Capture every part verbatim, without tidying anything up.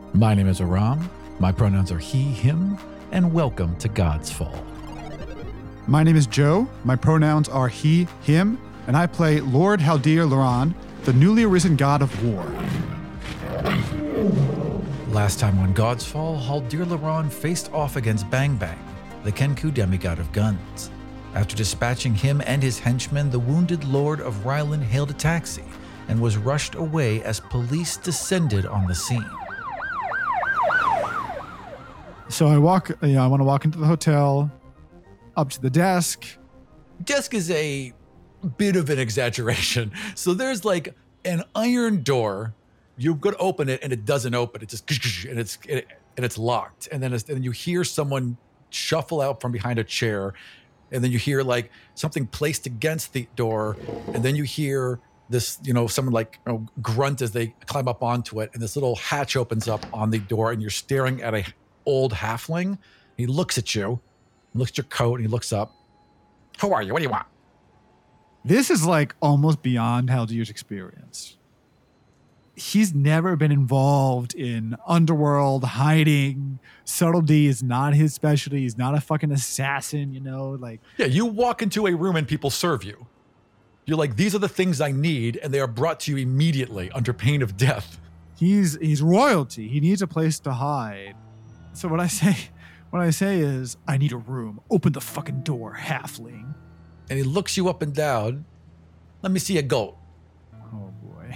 My name is Aram. My pronouns are he, him, and welcome to God's Fall. My name is Joe. My pronouns are he, him, and I play Lord Haldir Loran, the newly arisen god of war. Last time on God's Fall, Haldir Loran faced off against Bang Bang, the Kenku demigod of guns. After dispatching him and his henchmen, the wounded Lord of Ryland hailed a taxi and was rushed away as police descended on the scene. So I walk, you know, I want to walk into the hotel, up to the desk. Desk is a bit of an exaggeration. So there's like an iron door. You go to open it and it doesn't open. It just and it's and it's locked. And then it's, and you hear someone shuffle out from behind a chair, and then you hear like something placed against the door, and then you hear this, you know, someone like you know, grunt as they climb up onto it, and this little hatch opens up on the door, and you're staring at a old halfling. He looks at you, looks at your coat, and he looks up. Who are you? What do you want? This is like almost beyond Haldir's experience. He's never been involved in underworld hiding. Subtlety is not his specialty. He's not a fucking assassin, you know, like. Yeah, you walk into a room and people serve you. You're like, these are the things I need, and they are brought to you immediately under pain of death. He's he's royalty. He needs a place to hide. So what I say, what I say is, I need a room. Open the fucking door, halfling. And he looks you up and down. Let me see a goat. Oh boy.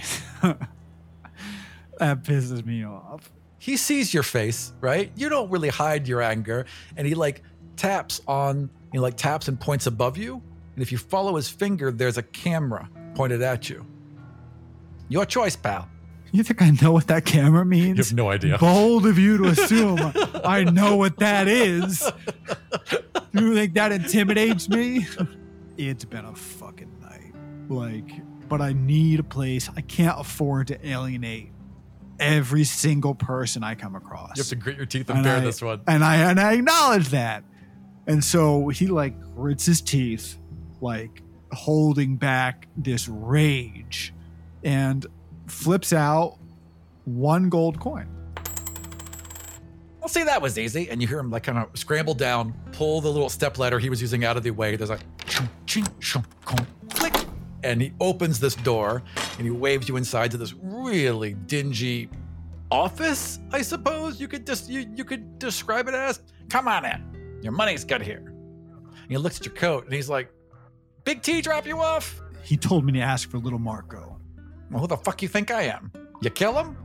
That pisses me off. He sees your face, right? You don't really hide your anger. And he like taps on, he like taps and points above you. And if you follow his finger, there's a camera pointed at you. Your choice, pal. You think I know what that camera means? You have no idea. Bold of you to assume I know what that is. You think that intimidates me? It's been a fucking night. Like, but I need a place. I can't afford to alienate every single person I come across. You have to grit your teeth and, and bear I, this one. And I and I acknowledge that. And so he like grits his teeth, like holding back this rage, and flips out one gold coin. Well, see, that was easy. And you hear him like kind of scramble down, pull the little step ladder he was using out of the way. There's like, click. And he opens this door and he waves you inside to this really dingy office, I suppose you could just you, you could describe it as. Come on in. Your money's good here. And he looks at your coat and he's like, Big T drop you off? He told me to ask for little Marco. Well, who the fuck you think I am? You kill him?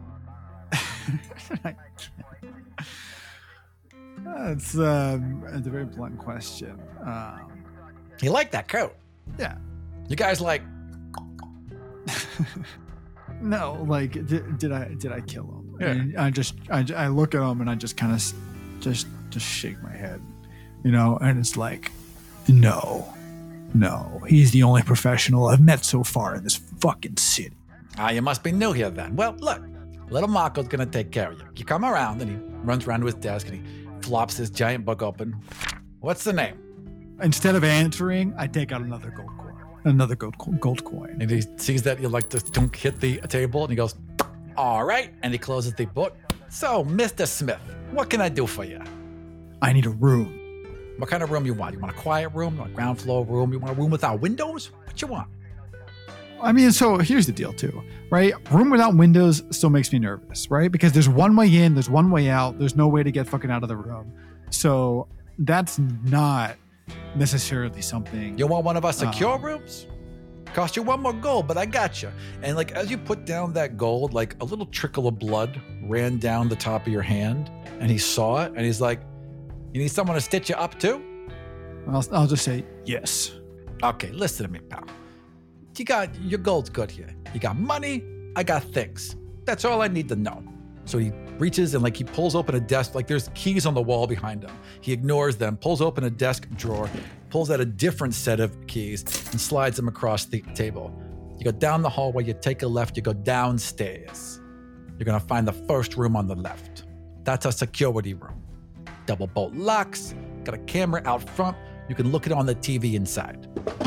That's um, it's a very blunt question. Um, you like that coat? Yeah. You guys like? No, like did, did I did I kill him? Yeah. And I just I, I look at him and I just kind of just just shake my head, you know, and it's like, no, no, he's the only professional I've met so far in this fucking city. Ah, you must be new here then. Well, look, little Marco's gonna take care of you. You come around and he runs around to his desk and he flops his giant book open. What's the name? Instead of answering, I take out another gold coin. Another gold gold coin. And he sees that you like to don't hit the table and he goes, all right. And he closes the book. So, Mister Smith, what can I do for you? I need a room. What kind of room you want? You want a quiet room? You want a ground floor room? You want a room without windows? What you want? I mean, so here's the deal too, right? Room without windows still makes me nervous, right? Because there's one way in, there's one way out. There's no way to get fucking out of the room. So that's not necessarily something. You want one of our secure um, rooms? Cost you one more gold, but I got you. And like as you put down that gold, like a little trickle of blood ran down the top of your hand, and he saw it, and he's like, "You need someone to stitch you up too?" I'll, I'll just say yes. Okay, listen to me, pal. You got your gold's good here. You got money. I got things. That's all I need to know. So he reaches and like he pulls open a desk, like there's keys on the wall behind him. He ignores them, pulls open a desk drawer, pulls out a different set of keys and slides them across the table. You go down the hallway, you take a left, you go downstairs. You're gonna find the first room on the left. That's a security room. Double bolt locks, got a camera out front. You can look it on the T V inside.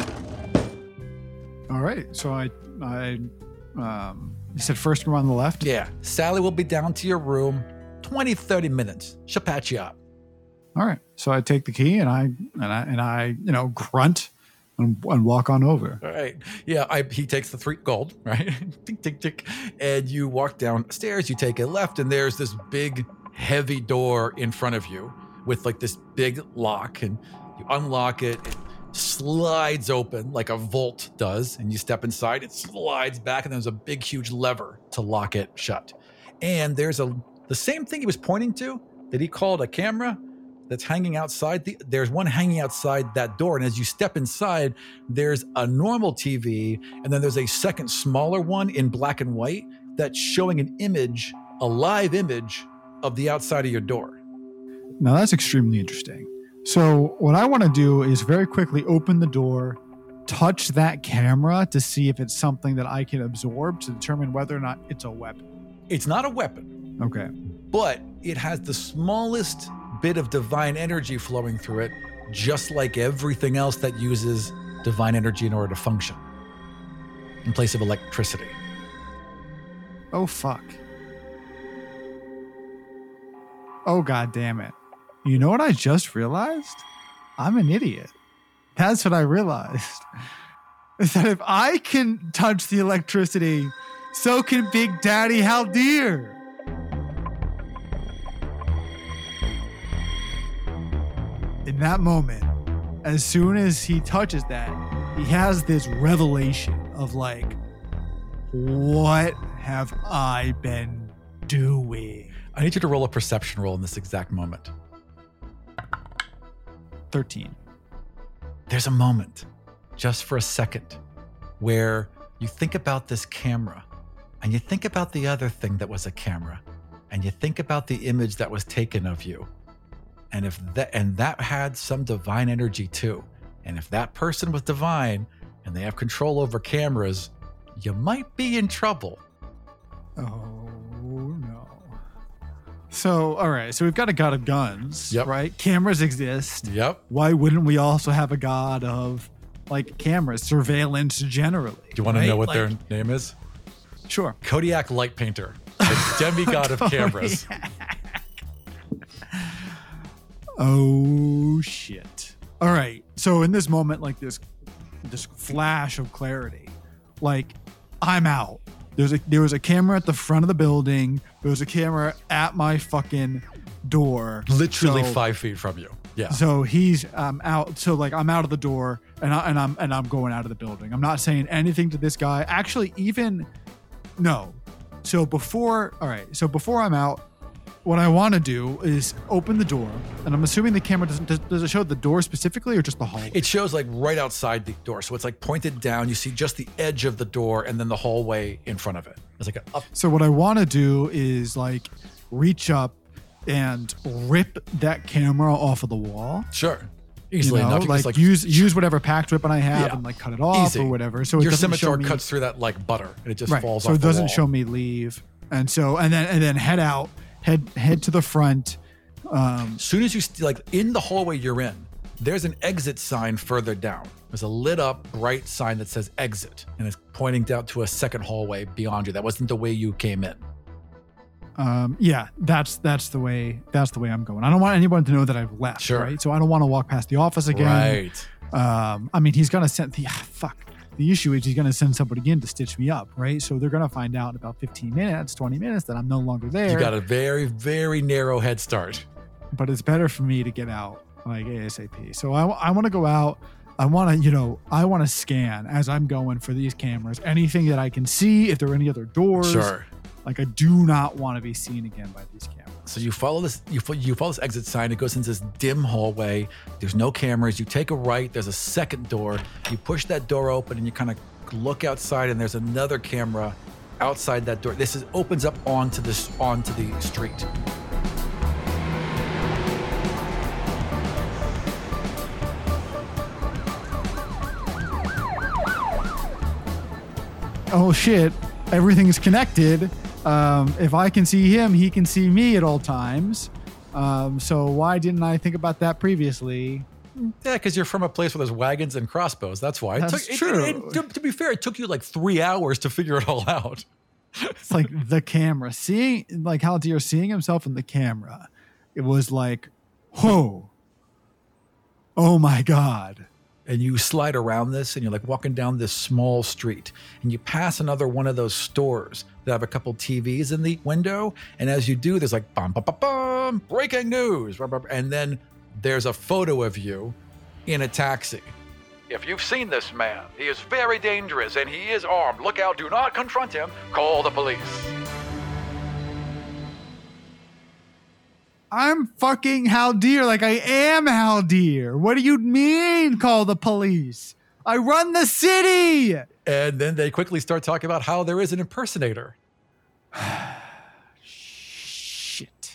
All right. So I, I, um, you said first room on the left? Yeah. Sally will be down to your room twenty, thirty minutes. She'll patch you up. All right. So I take the key and I and I and I you know grunt and, and walk on over. All right. Yeah. I, he takes the three gold, right? Tick, tick, tick. And you walk downstairs. You take a left, and there's this big, heavy door in front of you with like this big lock, and you unlock it. It slides open like a vault does, and you step inside. It slides back, and there's a big, huge lever to lock it shut. And there's a the same thing he was pointing to that he called a camera. That's hanging outside. The, there's one hanging outside that door. And as you step inside, there's a normal T V. And then there's a second smaller one in black and white that's showing an image, a live image of the outside of your door. Now that's extremely interesting. So what I want to do is very quickly open the door, touch that camera to see if it's something that I can absorb to determine whether or not it's a weapon. It's not a weapon. Okay. But it has the smallest bit of divine energy flowing through it, just like everything else that uses divine energy in order to function in place of electricity. Oh, fuck. Oh, God damn it. You know what I just realized? I'm an idiot. That's what I realized. Is that if I can touch the electricity, so can Big Daddy Haldir. In that moment, as soon as he touches that, he has this revelation of like, what have I been doing? I need you to roll a perception roll in this exact moment. thirteen. There's a moment, just for a second, where you think about this camera, and you think about the other thing that was a camera, and you think about the image that was taken of you. And if that and that had some divine energy too. And if that person was divine and they have control over cameras, you might be in trouble. Oh no. So, all right. So we've got a god of guns, Yep. right? Cameras exist. Yep. Why wouldn't we also have a god of like cameras, surveillance generally? Do you want to right? know what Like, their name is? Sure. Kodiak Light Painter, the demigod of cameras. Oh shit. All right. So in this moment, like this this flash of clarity, like I'm out. There's a there was a camera at the front of the building. There was a camera at my fucking door. Literally So- five feet from you. Yeah. So he's um out. So like I'm out of the door and I, and I'm and I'm going out of the building. I'm not saying anything to this guy. Actually, even no. So before, all right. So before I'm out, what I want to do is open the door, and I'm assuming the camera doesn't. Does, does it show the door specifically or just the hallway? It shows like right outside the door. So it's like pointed down. You see just the edge of the door and then the hallway in front of it. It's like a up. So what I want to do is like reach up and rip that camera off of the wall. Sure. You Easily know, enough. You like, just, like use use whatever packed weapon I have Yeah. and like cut it off Easy. or whatever. So it your doesn't show scimitar me, cuts through that like butter and it just right. falls So off it the doesn't wall. show me leave, and so and then and then head out, head head to the front. Um, As soon as you st- like in the hallway you're in, there's an exit sign further down. There's a lit up bright sign that says exit, and it's pointing down to a second hallway beyond you. That wasn't the way you came in. um, yeah, that's that's the way that's the way I'm going. I don't want anyone to know that I've left. Sure. Right. So I don't want to walk past the office again. Right. Um, I mean, he's gonna send the ah, fuck. The issue is he's gonna send somebody in to stitch me up, right? So they're gonna find out in about fifteen minutes, twenty minutes that I'm no longer there. You got a very, very narrow head start. But it's better for me to get out like ASAP. So I, I want to go out. I want to, you know, I want to scan as I'm going for these cameras. Anything that I can see, if there are any other doors. Sure. Like I do not want to be seen again by these cameras. So you follow this, you, fo- you follow this exit sign. It goes into this dim hallway. There's no cameras. You take a right. There's a second door. You push that door open and you kind of look outside, and there's another camera outside that door. This is opens up onto this onto the street. Oh shit! Everything's connected. Um, if I can see him, he can see me at all times. Um, so why didn't I think about that previously? Yeah, because you're from a place where there's wagons and crossbows. That's why. It That's took, it- true. it- it- to, to be fair, it took you like three hours to figure it all out. It's like the camera. Seeing, like Haldir seeing himself in the camera, it was like, whoa. Oh my God. And you slide around this and you're like walking down this small street and you pass another one of those stores that have a couple T Vs in the window. And as you do, there's like, bum, bum, bum, bum, breaking news. And then there's a photo of you in a taxi. If you've seen this man, he is very dangerous and he is armed. Look out, do not confront him. Call the police. I'm fucking Haldir, like I am Haldir. What do you mean, call the police? I run the city. And then they quickly start talking about how there is an impersonator. Shit.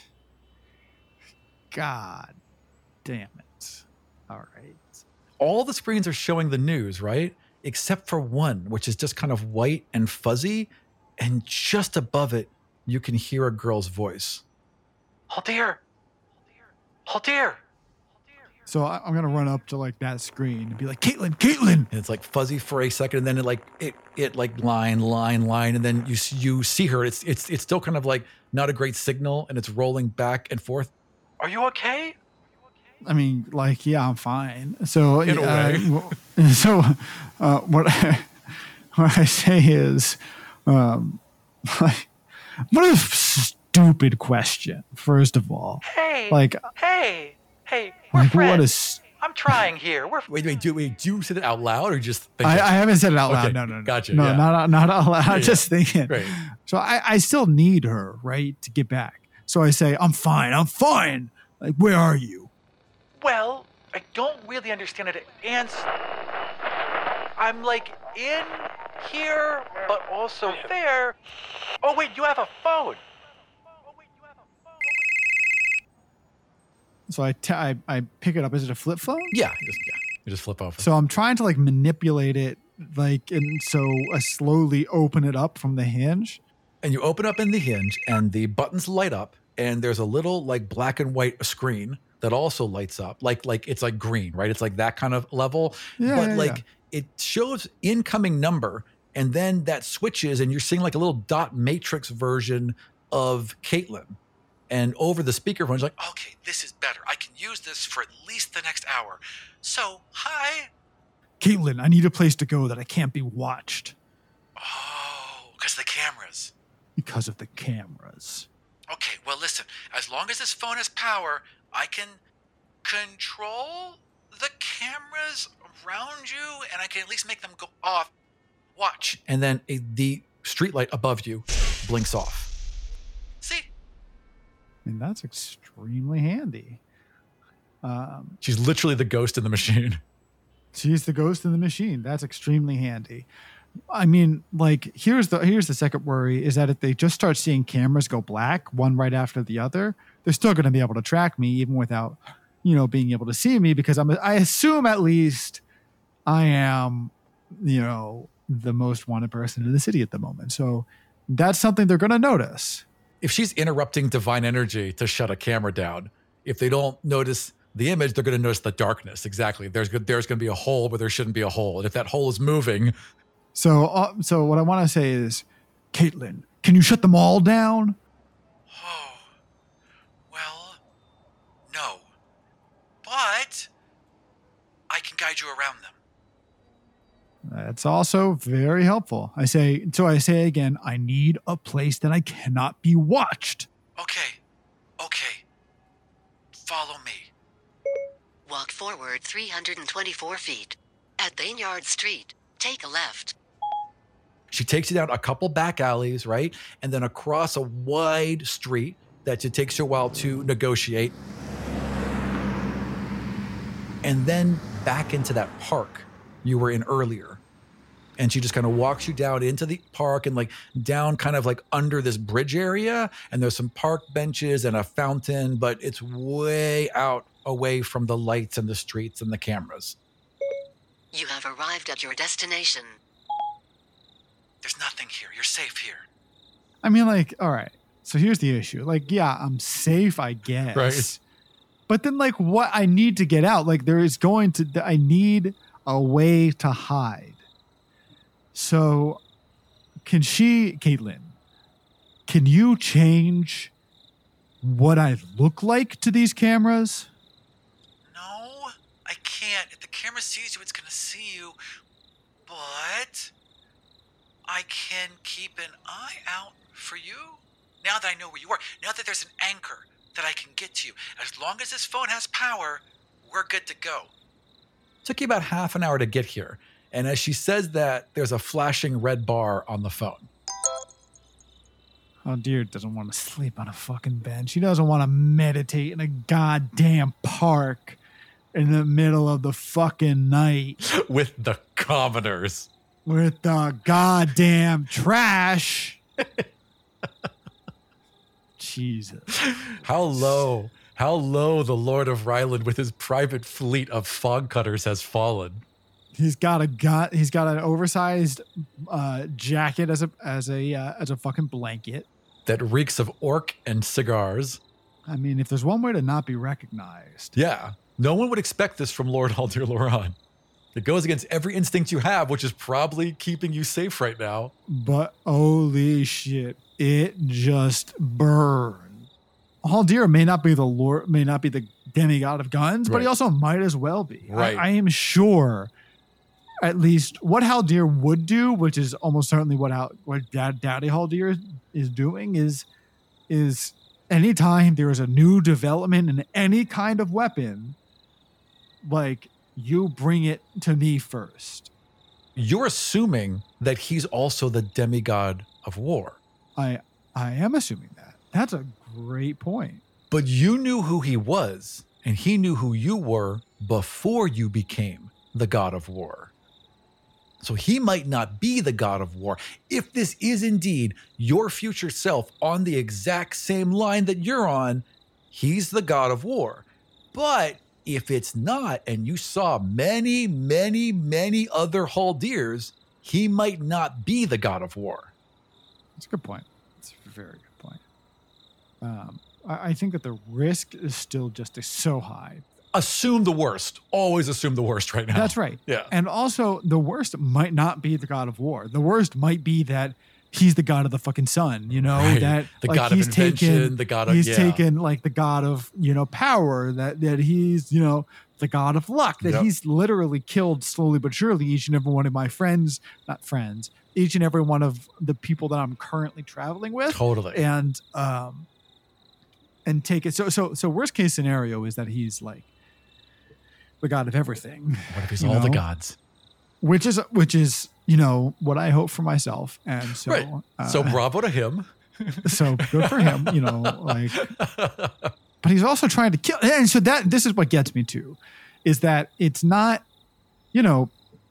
God damn it. All right. All the screens are showing the news, right? Except for one, which is just kind of white and fuzzy. And just above it, you can hear a girl's voice. Haldir! Haldir! So I- I'm gonna run up to like that screen and be like, Caitlin, Caitlin! And it's like fuzzy for a second, and then it like it it like line, line, line, and then you s- you see her. It's it's it's still kind of like not a great signal, and it's rolling back and forth. Are you okay? I mean, like, yeah, I'm fine. So, In a uh, way. w- so uh, what I, what I say is, um, like, what a stupid question. First of all, Hey, like, hey, hey, we're like friends. what is? I'm trying here. We're Wait, wait, do wait, do you say that out loud or just think I, it? I haven't said it out loud. Okay, No, no, no. gotcha, No, yeah. not not out loud. Yeah, Just thinking. Right. So I, I still need her, right, to get back. So I say, I'm fine. I'm fine. Like, where are you? well. I don't really understand it. And I'm like in here, but also there. Oh wait, you have a phone. Oh wait, you have a phone. So I, t- I I pick it up. Is it a flip phone? Yeah, just, yeah. You just flip over. So I'm trying to like manipulate it, like, and so I slowly open it up from the hinge. And you open up in the hinge and the buttons light up and there's a little like black and white screen that also lights up. Like like it's like green, right? It's like that kind of level. Yeah, but yeah, like yeah. it shows incoming number and then that switches and you're seeing like a little dot matrix version of Caitlin. And over the speakerphone, it's like, okay, this is better. I can use this for at least the next hour. So, hi. Caitlin, I need a place to go that I can't be watched Oh, because the cameras. because of the cameras. Okay, well, listen, as long as this phone has power, I can control the cameras around you and I can at least make them go off. Watch. And then a, the streetlight above you blinks off. See? I mean, that's extremely handy. Um, She's literally the ghost in the machine. she's the ghost in the machine. That's extremely handy. I mean, like, here's the here's the second worry is that if they just start seeing cameras go black, one right after the other, they're still going to be able to track me even without, you know, being able to see me because I'm I assume at least I am, you know, the most wanted person in the city at the moment. So that's something they're going to notice. If she's interrupting divine energy to shut a camera down, if they don't notice the image, they're going to notice the darkness. Exactly. There's go- there's going to be a hole where there shouldn't be a hole. And if that hole is moving, So, uh, so what I want to say is, Caitlin, can you shut them all down? oh, well, no. But I can guide you around them. That's also very helpful. I say, so I say again, I need a place that I cannot be watched. Okay. Okay. Follow me. Walk forward three hundred twenty-four feet. At Baynard Street, take a left. She takes you down a couple back alleys, right? And then across a wide street that it takes you a while to negotiate. And then back into that park you were in earlier. And she just kind of walks you down into the park and like down kind of like under this bridge area. And there's some park benches and a fountain, but it's way out away from the lights and the streets and the cameras. You have arrived at your destination. There's nothing here. You're safe here. I mean, like, all right. So here's the issue. Like, yeah, I'm safe, I guess. Right. But then, like, what I need to get out, like, there is going to, I need a way to hide. So, can she, Caitlin, can you change what I look like to these cameras? No, I can't. If the camera sees you, it's gonna see you. But I can keep an eye out for you. Now that I know where you are, now that there's an anchor that I can get to you, as long as this phone has power, we're good to go. Took you about half an hour to get here. And as she says that, there's a flashing red bar on the phone. Oh, dear, doesn't want to sleep on a fucking bench. She doesn't want to meditate in a goddamn park in the middle of the fucking night With the commoners. with the goddamn trash. Jesus. How low, how low the Lord of Ryland with his private fleet of fog cutters has fallen. He's got a got. He's got an oversized uh, jacket as a as a uh, as a fucking blanket. That reeks of orc and cigars. I mean, if there's one way to not be recognized, Yeah. No one would expect this from Lord Haldir Loran. It goes against every instinct you have, which is probably keeping you safe right now. but holy shit, it just burned. Haldir may not be the lord, may not be the demigod of guns, but he Right. also might as well be. Right. I, I am sure. At least what Haldir would do, which is almost certainly what Hal, what Dad, Daddy Haldir is doing, is is anytime there is a new development in any kind of weapon, like you bring it to me first. You're assuming that he's also the demigod of war. I I am assuming that. That's a great point. But you knew who he was, and he knew who you were before you became the god of war. So he might not be the god of war if this is indeed your future self on the exact same line that you're on. He's the god of war. But if it's not, and you saw many, many, many other Haldirs, he might not be the god of war. That's a good point. That's a very good point. Um, I, I think that the risk is still just so high. Assume the worst. Always assume the worst right now. That's right. Yeah. And also, the worst might not be the god of war. The worst might be that he's the god of the fucking sun. You know Right. that The like, god of he's invention, taken, the god of- he's yeah. taken like the god of you know power. That that he's you know the god of luck. That Yep. he's literally killed slowly but surely each and every one of my friends, not friends, each and every one of the people that I'm currently traveling with. Totally. and um and take it so so so worst case scenario is that he's like the god of everything, What if he's you all the know? gods? which is which is you know what I hope for myself, and so Right. uh, So bravo to him. so good for him, you know, like, but he's also trying to kill, and so that this is what gets me to is that it's not, you know,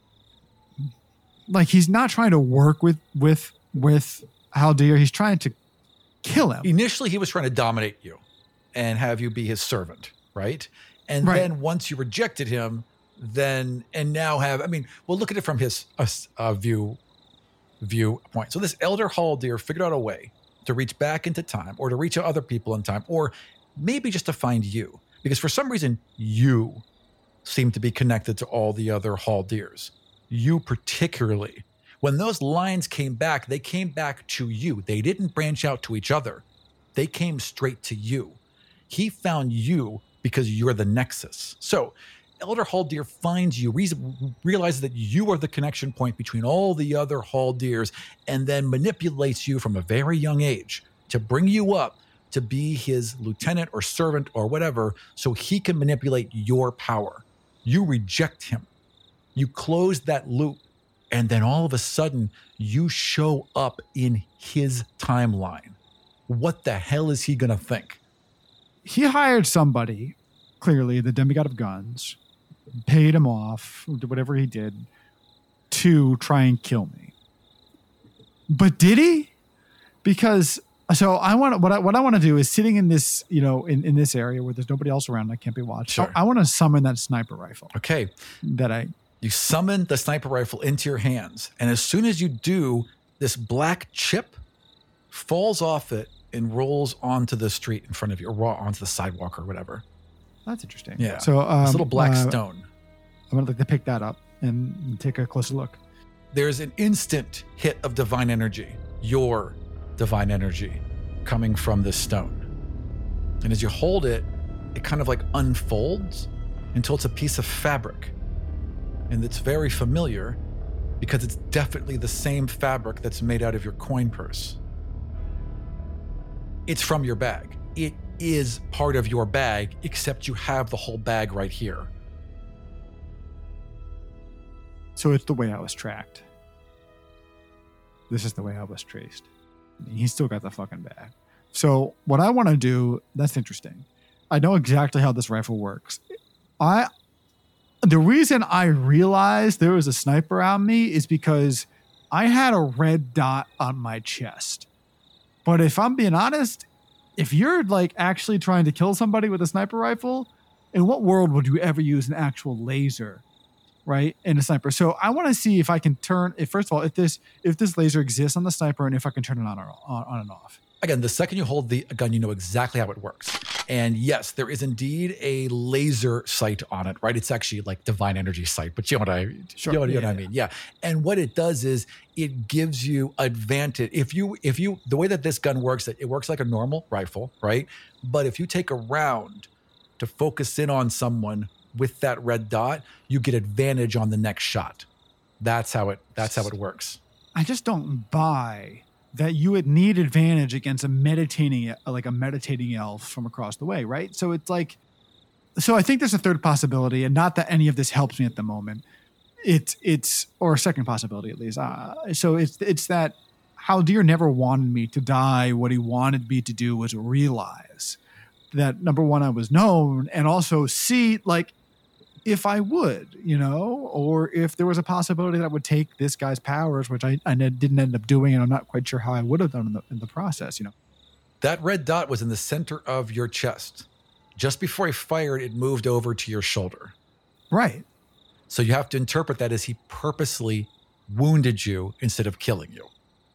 like he's not trying to work with with with Haldir, he's trying to kill him. Initially, he was trying to dominate you and have you be his servant, right? And Right. then once you rejected him, then and now have I mean, well, look at it from his uh, uh, view viewpoint. So this elder Haldir figured out a way to reach back into time, or to reach other people in time, or maybe just to find you, because for some reason you seem to be connected to all the other Haldirs. You particularly. When those lines came back, they came back to you. They didn't branch out to each other. They came straight to you. He found you because you're the nexus. So Elder Haldir finds you, reason, realizes that you are the connection point between all the other Haldirs, and then manipulates you from a very young age to bring you up to be his lieutenant or servant or whatever, so he can manipulate your power. You reject him. You close that loop. And then all of a sudden, you show up in his timeline. What the hell is he going to think? He hired somebody, clearly the demigod of guns, paid him off, whatever he did, to try and kill me. But did he? Because so I want what I what I want to do is sitting in this, you know, in, in this area where there's nobody else around, I can't be watched. Sure. I, I want to summon that sniper rifle Okay, that I you summon the sniper rifle into your hands. And as soon as you do, this black chip falls off it and rolls onto the street in front of you, or raw onto the sidewalk or whatever. That's interesting. Yeah. So um, This little black uh, stone. I'm gonna like to pick that up and take a closer look. There's an instant hit of divine energy, your divine energy, coming from this stone. And as you hold it, it kind of like unfolds until it's a piece of fabric. And it's very familiar because it's definitely the same fabric that's made out of your coin purse. It's from your bag. It is part of your bag, except you have the whole bag right here. So it's the way I was tracked. This is the way I was traced. He's still got the fucking bag. So what I want to do, that's interesting. I know exactly how this rifle works. I, the reason I realized there was a sniper on me is because I had a red dot on my chest. But if I'm being honest, if you're like actually trying to kill somebody with a sniper rifle, in what world would you ever use an actual laser, right, in a sniper? So I want to see if I can turn, if first of all, if this if this laser exists on the sniper and if I can turn it on or on, on and off. Again, the second you hold the gun, you know exactly how it works. And yes, there is indeed a laser sight on it, right? It's actually like divine energy sight, but you know what I, Sure. you know, you know Yeah, what I mean? Yeah. And what it does is it gives you advantage. If you, if you, the way that this gun works, it works like a normal rifle, right? But if you take a round to focus in on someone with that red dot, you get advantage on the next shot. That's how it, that's how it works. I just don't buy that you would need advantage against a meditating, like a meditating elf from across the way, right? So it's like, so I think there's a third possibility, and not that any of this helps me at the moment. It's it's or a second possibility at least. Uh, so it's it's that Haldir never wanted me to die. What he wanted me to do was realize that number one, I was known, and also see like if I would, you know, or if there was a possibility that I would take this guy's powers, which I, I didn't end up doing, and I'm not quite sure how I would have done in the, in the process, you know. That red dot was in the center of your chest. Just before he fired, it moved over to your shoulder. Right. So you have to interpret that as he purposely wounded you instead of killing you.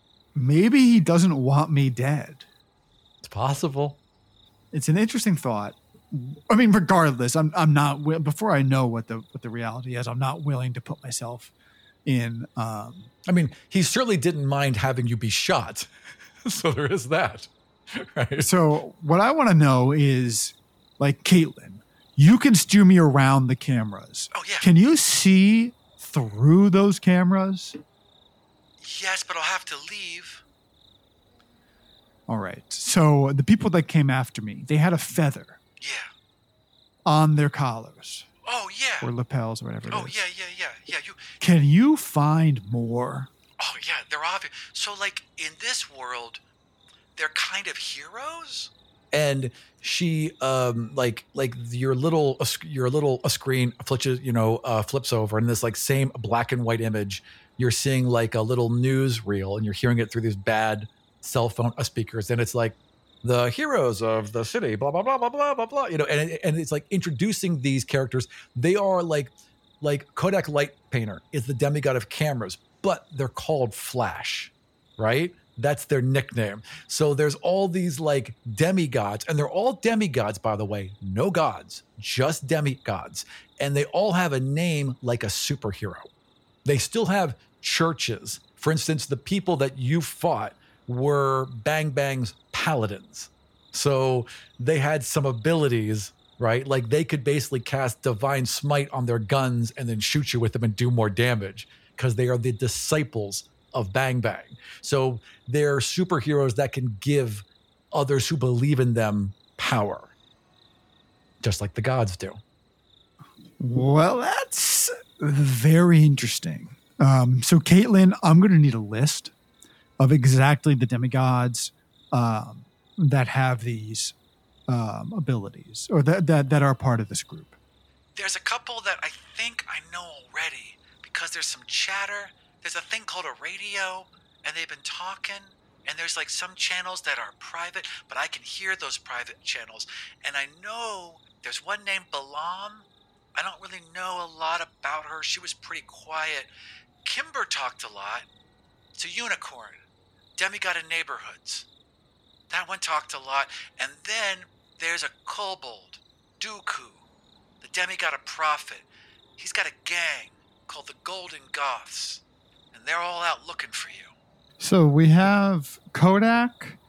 Maybe he doesn't want me dead. It's possible. It's an interesting thought. I mean, regardless, I'm I'm not before I know what the what the reality is, I'm not willing to put myself in. Um, I mean, he certainly didn't mind having you be shot, so there is that, right? So what I want to know is, like, Caitlin, you can steer me around the cameras. Oh, yeah. Can you see through those cameras? Yes, but I'll have to leave. All right. So the people that came after me, they had a feather Yeah. on their collars Oh, yeah. or lapels or whatever it Oh, is. yeah, yeah, yeah, yeah. You. Can you find more? Oh, yeah. They're obvious. So, like in this world, they're kind of heroes. And she, um, like, like your little, your little a screen flips, you know, uh, flips over, and this like same black and white image, you're seeing like a little news reel, and you're hearing it through these bad cell phone speakers, and it's like the heroes of the city, blah blah blah blah blah blah blah, you know, and and it's like introducing these characters. They are like, like Kodak Light Painter is the demigod of cameras, but they're called Flash, right? That's their nickname. So there's all these like demigods, and they're all demigods, by the way, no gods, just demigods. And they all have a name like a superhero. They still have churches. For instance, the people that you fought were Bang Bang's paladins. So they had some abilities, right? Like they could basically cast divine smite on their guns and then shoot you with them and do more damage because they are the disciples of Bang Bang. So they're superheroes that can give others who believe in them power, just like the gods do. Well, that's very interesting. Um, so, Caitlin, I'm going to need a list of exactly the demigods um, that have these um, abilities or that, that that are part of this group. There's a couple that I think I know already because there's some chatter. There's a thing called a radio, and they've been talking, and there's like some channels that are private, but I can hear those private channels. And I know there's one named Balam. I don't really know a lot about her. She was pretty quiet. Kimber talked a lot. It's a unicorn, demigod in neighborhoods. That one talked a lot. And then there's a kobold, Dooku, the demigod of profit. He's got a gang called the Golden Goths. And they're all out looking for you. So we have Kodak,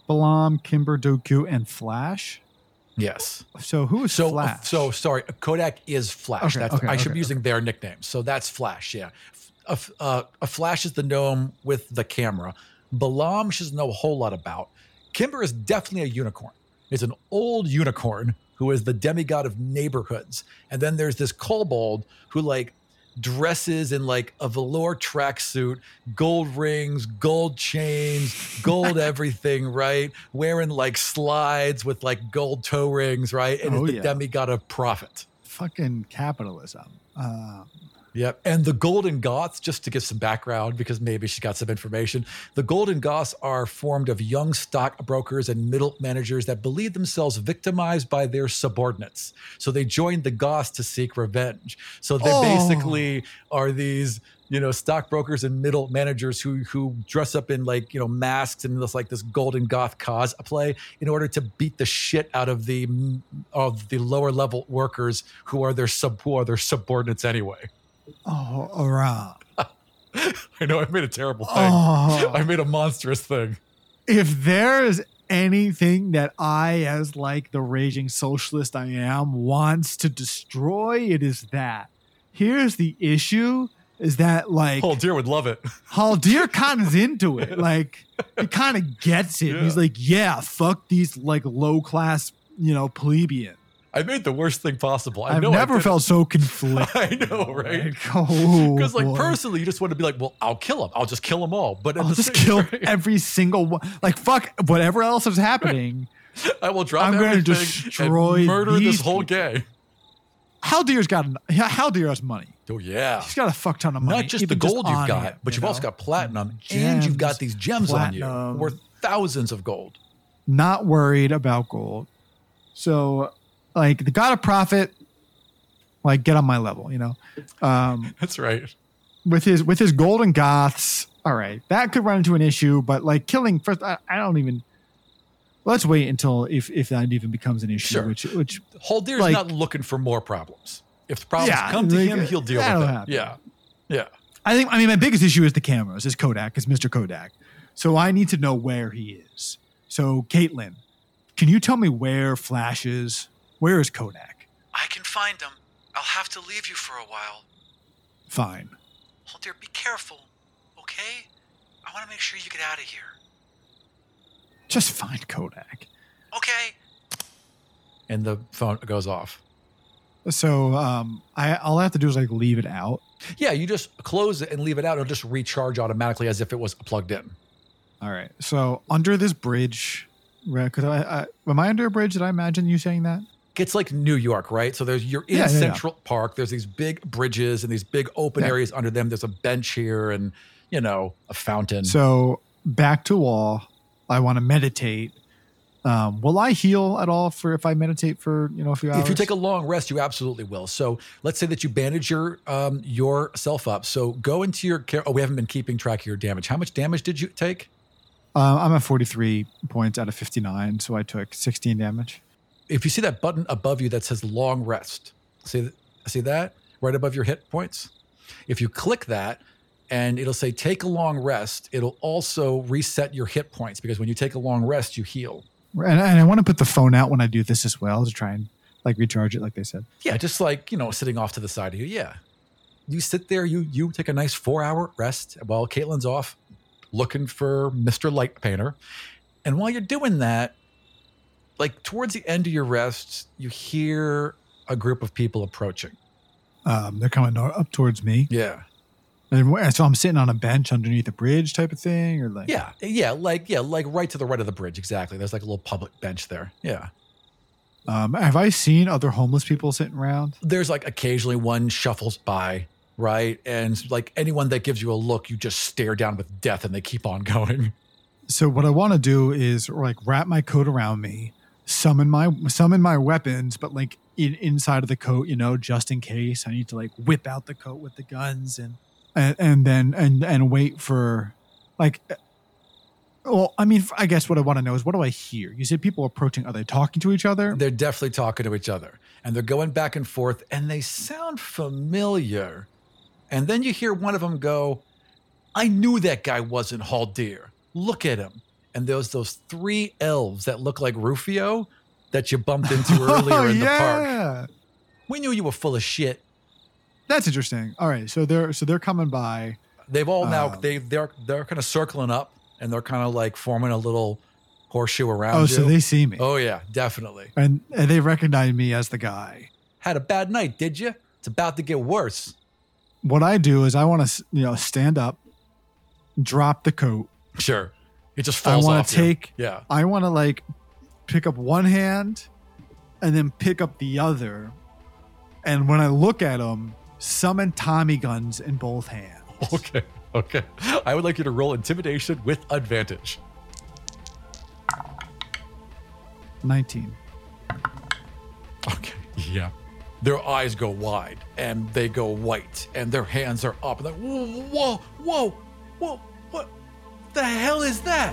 Balam, Kimber, Doku, and Flash. Yes. So who is So, Flash? so sorry. Kodak is Flash. Okay, That's okay, I should okay, be using their nicknames. So that's Flash. Yeah. A, uh, a Flash is the gnome with the camera. Balam, she doesn't know a whole lot about. Kimber is definitely a unicorn. It's an old unicorn who is the demigod of neighborhoods. And then there's this kobold who like dresses in like a velour tracksuit, gold rings, gold chains, gold everything, right? Wearing like slides with like gold toe rings, right? And Oh, it's the yeah. demigod of profit. Fucking capitalism. Uh, Yep. And the Golden Goths, just to give some background, because maybe she got some information, the Golden Goths are formed of young stockbrokers and middle managers that believe themselves victimized by their subordinates. So they joined the Goths to seek revenge. So they Oh. basically are these, you know, stockbrokers and middle managers who who dress up in like, you know, masks and this like this Golden Goth cosplay in order to beat the shit out of the of the lower level workers who are their sub who are their subordinates anyway. oh, around. I know I made a terrible thing. Oh. I made a monstrous thing. If there is anything that I, as like the raging socialist I am, wants to destroy, it is that. Here's the issue: is that like Oh, dear would love it. Haldir kind of into it. Like he kind of gets it. Yeah. He's like, yeah, fuck these like low class, you know, plebeian. I made the worst thing possible. I I've know I never did it. felt so conflicted. I know, right? Like, oh, Because like boy. personally, you just want to be like, well, I'll kill him. I'll just kill them all. But at I'll the just same- kill right? every single one. Like fuck whatever else is happening. I will drop I'm gonna everything destroy and murder these this whole people. gang. Haldir's got Haldir has money. Oh yeah. He's got a fuck ton of money. Not just the even gold you've on got, him, but you you've also know? got platinum, and you've got Gems, these gems on you platinum. worth thousands of gold. Not worried about gold. So, like the God of Profit, like get on my level, you know. Um, That's right. with his with his golden goths, all right, that could run into an issue. But like killing first, I, I don't even. Let's wait until if if that even becomes an issue. Sure. Which which Haldir's Like- not looking for more problems. If the problems Yeah, come to like, him, he'll deal that'll with them. happen. Yeah. Yeah. I think I mean my biggest issue is the cameras. Is Kodak? Is Mister Kodak? So I need to know where he is. So Caitlin, can you tell me where Flash is? Where is Kodak? I can find him. I'll have to leave you for a while. Fine. Haldir, be careful, okay? I want to make sure you get out of here. Just find Kodak. Okay? And the phone goes off. So um, I all I have to do is like leave it out. Yeah, you just close it and leave it out. It'll just recharge automatically as if it was plugged in. All right. So under this bridge, right? Because I, I am I under a bridge? Did I imagine you saying that? It's like New York, right? So there's you're in Yeah, yeah, yeah. Central Park. There's these big bridges and these big open Yeah. areas under them. There's a bench here and you know a fountain. So back to wall. I want to meditate. Um, will I heal at all for if I meditate for you know a few hours? if you take a long rest, you absolutely will. So let's say that you bandage your um, yourself up. So go into your care. Oh, we haven't been keeping track of your damage. How much damage did you take? Uh, I'm at forty-three points out of fifty-nine, so I took sixteen damage. If you see that button above you that says long rest, see, see that right above your hit points? If you click that and it'll say take a long rest, it'll also reset your hit points because when you take a long rest, you heal. And, and I want to put the phone out when I do this as well to try and like recharge it, like they said. Yeah, just like, you know, sitting off to the side of you. Yeah. You sit there, you you take a nice four hour rest while Caitlin's off looking for Mister Light Painter. And while you're doing that, like towards the end of your rest, you hear a group of people approaching. Um, they're coming no- up towards me, Yeah. and where- so I'm sitting on a bench underneath a bridge, type of thing, or like Yeah. Yeah. Like, yeah, like right to the right of the bridge. Exactly. There's like a little public bench there. Yeah. Um, have I seen other homeless people sitting around? There's like occasionally one shuffles by, right? And like anyone that gives you a look, you just stare down with death and they keep on going. So what I want to do is like wrap my coat around me, summon my summon my weapons, but like in, inside of the coat, you know, just in case I need to like whip out the coat with the guns and and, and then and and wait for like. Well, I mean, I guess what I want to know is what do I hear? You said people approaching. Are they talking to each other? They're definitely talking to each other and they're going back and forth and they sound familiar. And then you hear one of them go, I knew that guy wasn't Haldir. Look at him. and there's those three elves that look like Rufio that you bumped into earlier Oh, in the yeah. park. We knew you were full of shit. That's interesting. All right, so they're so they're coming by. They've all now Um, they they're they're kind of circling up and they're kind of like forming a little horseshoe around Oh, you. so they see me, Oh yeah, definitely. and, and they recognize me as the guy. Had a bad night, did you? It's about to get worse. What I do is I want to, you know, stand up, drop the coat. Sure. It just I falls want off to take. you. Yeah. I want to like pick up one hand, and then pick up the other, and when I look at them, summon Tommy guns in both hands. Okay. Okay. I would like you to roll intimidation with advantage. nineteen. Okay. Yeah. Their eyes go wide and they go white and their hands are up. And like, whoa, whoa, whoa, whoa, what the hell is that?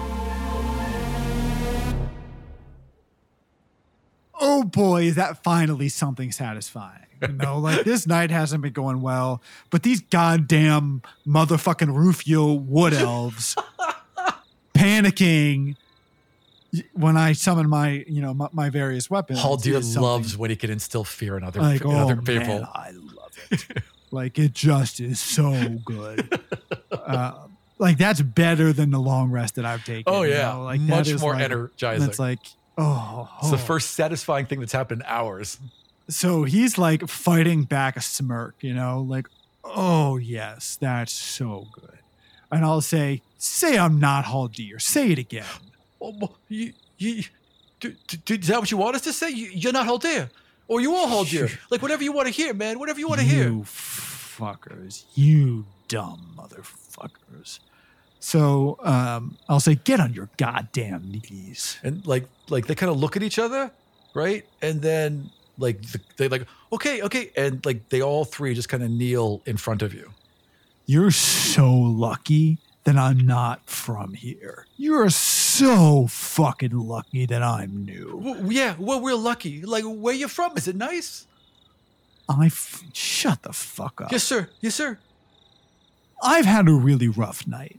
Oh boy, is that finally something satisfying. You know, like this night hasn't been going well, but these goddamn motherfucking Rufio wood elves panicking when I summon my, you know, my, my various weapons. Haldir is something- loves when he can instill fear in other, like, in oh other man, people. I love it. Like it just is so good. Uh, like that's better than the long rest that I've taken. Oh you yeah, know? Like that much is more like, energizing. It's like, oh, It's the oh. first satisfying thing that's happened in hours. So he's like fighting back a smirk, you know, like, oh yes, that's so good. And I'll say, say I'm not Haldir. Say it again. Oh, well, you, you, do, do, is that what you want us to say? You, you're not Haldir, or you are Haldir. Like whatever you want to hear, man. Whatever you want to hear. You fuckers. You dumb motherfuckers. So um, I'll say, get on your goddamn knees. And like, like they kind of look at each other, right? And then like the, they like, okay, okay, and like they all three just kind of kneel in front of you. You're so lucky that I'm not from here. You're so fucking lucky that I'm new. Well, yeah, well, we're lucky. Like, where you from? Is it nice? I f- shut the fuck up. Yes, sir. Yes, sir. I've had a really rough night.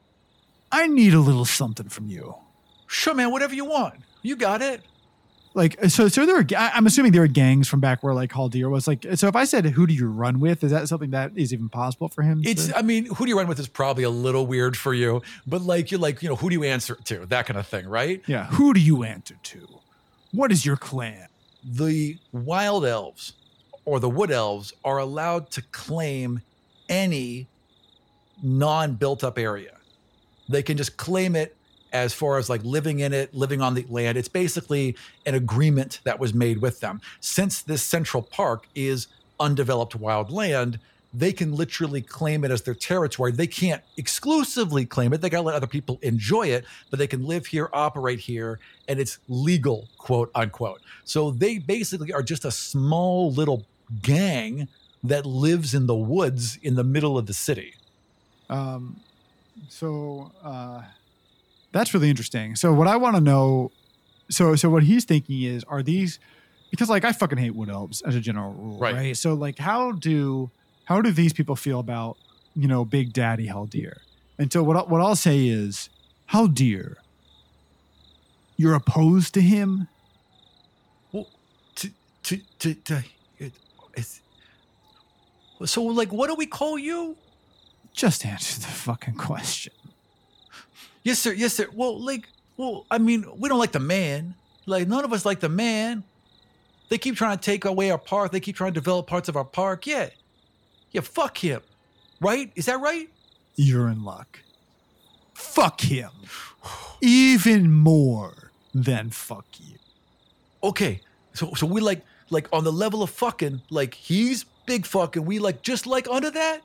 I need a little something from you. Sure, man. Whatever you want. You got it. Like, so, so there were, ga- I'm assuming there were gangs from back where like Haldir was like, so if I said, who do you run with? Is that something that is even possible for him? It's, to- I mean, who do you run with is probably a little weird for you, but like, you're like, you know, who do you answer to? That kind of thing, right? yeah. Who do you answer to? What is your clan? The wild elves or the wood elves are allowed to claim any non-built up area. They can just claim it as far as like living in it, living on the land. It's basically an agreement that was made with them. Since this central park is undeveloped wild land, they can literally claim it as their territory. They can't exclusively claim it. They got to let other people enjoy it, but they can live here, operate here, and it's legal, quote unquote. So they basically are just a small little gang that lives in the woods in the middle of the city. Um, so uh, that's really interesting. So what I want to know, so so what he's thinking is, are these, because like I fucking hate wood elves as a general rule, Right. right? So like, how do how do these people feel about, you know, Big Daddy Haldir? And so what I- what I'll say is, Haldir, you're opposed to him. Well, to, to, to, to it, it's, so like, what do we call you? Just answer the fucking question. Yes, sir. Yes, sir. Well, like, well, I mean, we don't like the man. Like, none of us like the man. They keep trying to take away our park. They keep trying to develop parts of our park. Yeah. Yeah, fuck him. Right? Is that right? You're in luck. Fuck him. Even more than fuck you. Okay. So, so we like, like on the level of fucking, like he's big fucking. We like just like under that.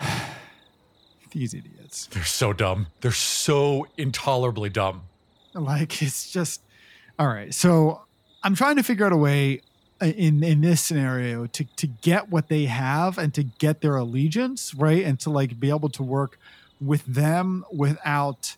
These idiots. They're so dumb. They're so intolerably dumb. Like, it's just, all right. So I'm trying to figure out a way in, in this scenario to, to get what they have and to get their allegiance, right? And to like be able to work with them without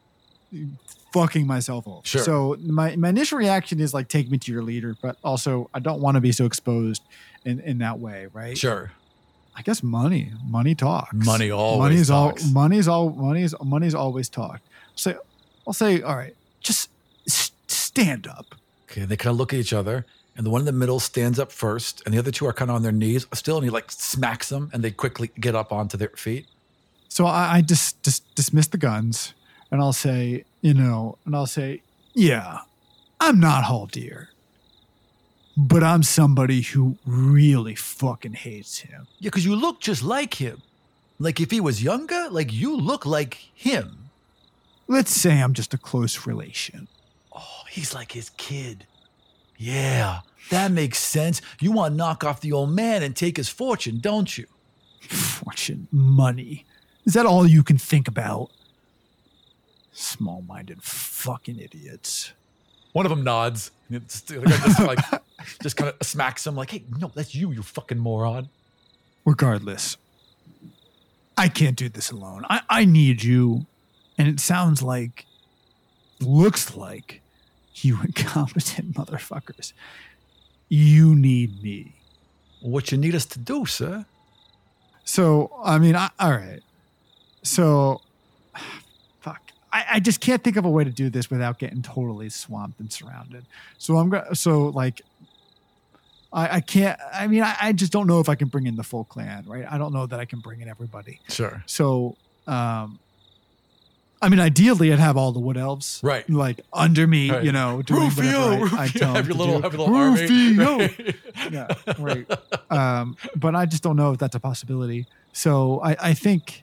fucking myself over. Sure. So my, my initial reaction is like, take me to your leader, but also I don't want to be so exposed in, in that way, right? Sure. I guess money, money talks. Money always money's talks. all money's all money's money's always talked. So, I'll say, all right, just s- stand up. Okay, they kind of look at each other, and the one in the middle stands up first, and the other two are kind of on their knees still, and he like smacks them, and they quickly get up onto their feet. So I, I just, just dismiss the guns, and I'll say, you know, and I'll say, yeah, I'm not Haldir, but I'm somebody who really fucking hates him. Yeah, because you look just like him. Like if he was younger, like you look like him. Let's say I'm just a close relation. Oh, he's like his kid. Yeah, that makes sense. You want to knock off the old man and take his fortune, don't you? Fortune, money. Is that all you can think about? Small-minded fucking idiots. One of them nods. Just, just like, just kind of smacks him like, hey, no, that's you, you fucking moron. Regardless, I can't do this alone. I, I need you. And it sounds like, looks like, you incompetent motherfuckers. You need me. What you need us to do, sir? So, I mean, I, all right. So, fuck. I, I just can't think of a way to do this without getting totally swamped and surrounded. So I'm going to, so like, I, I can't, I mean, I, I just don't know if I can bring in the full clan, right? I don't know that I can bring in everybody. Sure. So, um, I mean, ideally, I'd have all the wood elves, right, like under me, right. you know, doing Rufio, whatever I, I tell have your them little, to have do. your little army. Rufio, Right. yeah, right. Um, but I just don't know if that's a possibility. So I, I think,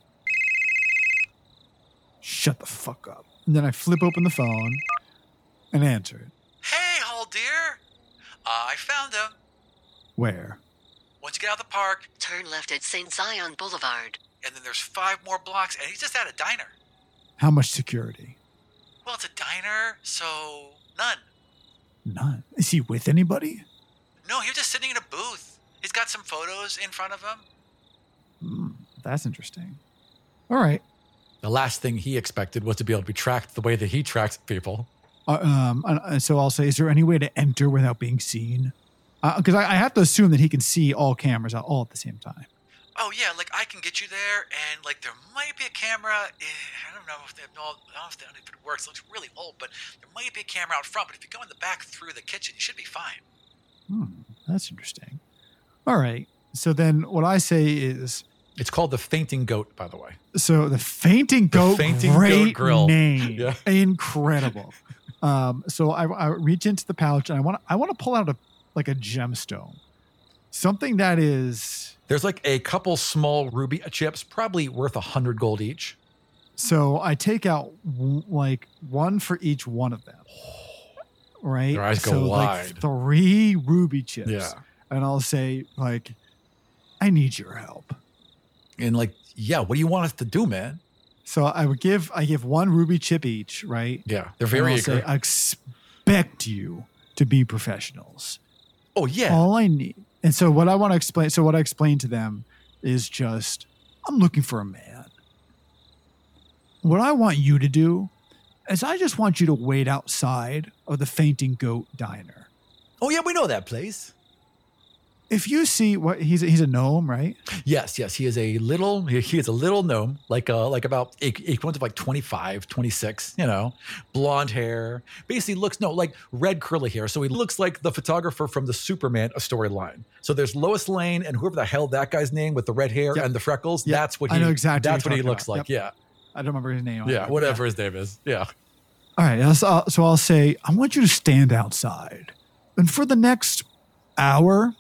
shut the fuck up. And then I flip open the phone and answer it. Hey, Haldir. Uh, I found him. Where? Once you get out of the park, Turn left at Saint Zion Boulevard. and then there's five more blocks, and he's just at a diner. How much security? Well, it's a diner, so none. None. Is he with anybody? No, he was just sitting in a booth. He's got some photos in front of him. Hmm, that's interesting. All right. The last thing he expected was to be able to be tracked the way that he tracks people. Uh, um, and, and so I'll say, is there any way to enter without being seen? Because uh, I, I have to assume that he can see all cameras out all at the same time. Oh, yeah, like, I can get you there, and, like, there might be a camera. eh, I don't know if they no, I don't know if they- if it works. It looks really old, but there might be a camera out front. But if you go in the back through the kitchen, you should be fine. Hmm, that's interesting. All right. So then what I say is, It's called the Fainting Goat, by the way. so the Fainting Goat, Fainting great Goat Grill. name. Yeah. Incredible. um, so I, I reach into the pouch and I want to I want to pull out a like a gemstone. Something that is, There's like a couple small ruby chips, probably worth a hundred gold each. so I take out w- like one for each one of them. Right? Their eyes go so wide. like three ruby chips. Yeah. And I'll say like, I need your help. And like, yeah, what do you want us to do, man? So I would give I give one ruby chip each, right? Yeah, they're And very I'll say, eager. I expect you to be professionals. Oh yeah, All I need. And so what I want to explain, so what I explain to them is just, I'm looking for a man. What I want you to do is I just want you to wait outside of the Fainting Goat Diner. oh yeah, we know that place. If you see what he's a, he's a gnome, right? Yes, yes, he is a little. He, he is a little gnome, like uh, like about equivalent of like twenty-five, twenty-six. You know, blonde hair. Basically, looks no like red curly hair. So he looks like the photographer from the Superman storyline. So there's Lois Lane and whoever the hell that guy's name with the red hair Yep. and the freckles. Yep. That's what I he. know exactly That's what what he you're looks talking like. about. Yeah, I don't remember his name. yeah, whatever his name is. Yeah. All right. So I'll, so I'll say, I want you to stand outside. And for the next hour,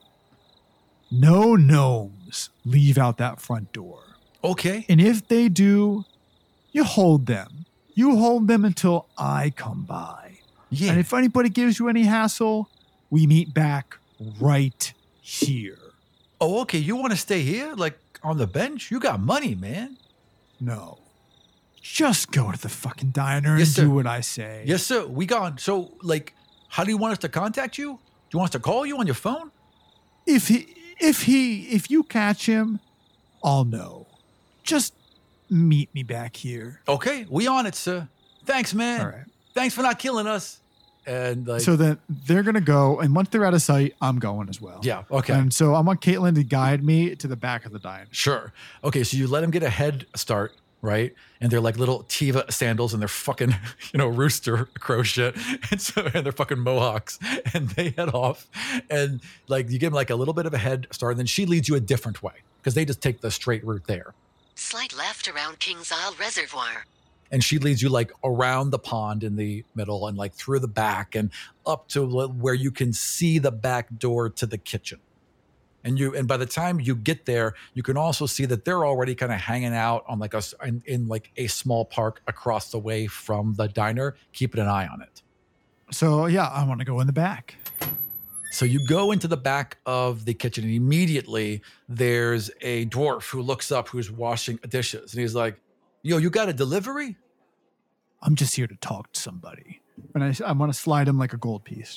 no gnomes leave out that front door. Okay. And if they do, you hold them. You hold them until I come by. Yeah. And if anybody gives you any hassle, we meet back right here. oh, okay. You want to stay here, like on the bench? You got money, man. No. Just go to the fucking diner Yes, and sir. do what I say. Yes, sir. We gone. So, like, how do you want us to contact you? Do you want us to call you on your phone? If he if he if you catch him, I'll know. Just meet me back here. Okay, we on it, sir. Thanks, man. All right. Thanks for not killing us. And like, So then they're gonna go, and once they're out of sight, I'm going as well. yeah, okay, And so I want Caitlin to guide me to the back of the diner. sure. Okay, so you let him get a head start, right? And they're like little Tiva sandals and they're fucking, you know, rooster crow shit. And so, and they're fucking mohawks and they head off and like you give them like a little bit of a head start and then she leads you a different way because they just take the straight route there. Slide left around Kings Isle Reservoir. And she leads you like around the pond in the middle and like through the back and up to where you can see the back door to the kitchen. And you, and by the time you get there, you can also see that they're already kind of hanging out on like a, in, in like a small park across the way from the diner, keeping an eye on it. So yeah, I want to go in the back. So you go into the back of the kitchen and immediately there's a dwarf who looks up, who's washing dishes. And he's like, yo, you got a delivery? I'm just here to talk to somebody. And I, I want to slide him like a gold piece.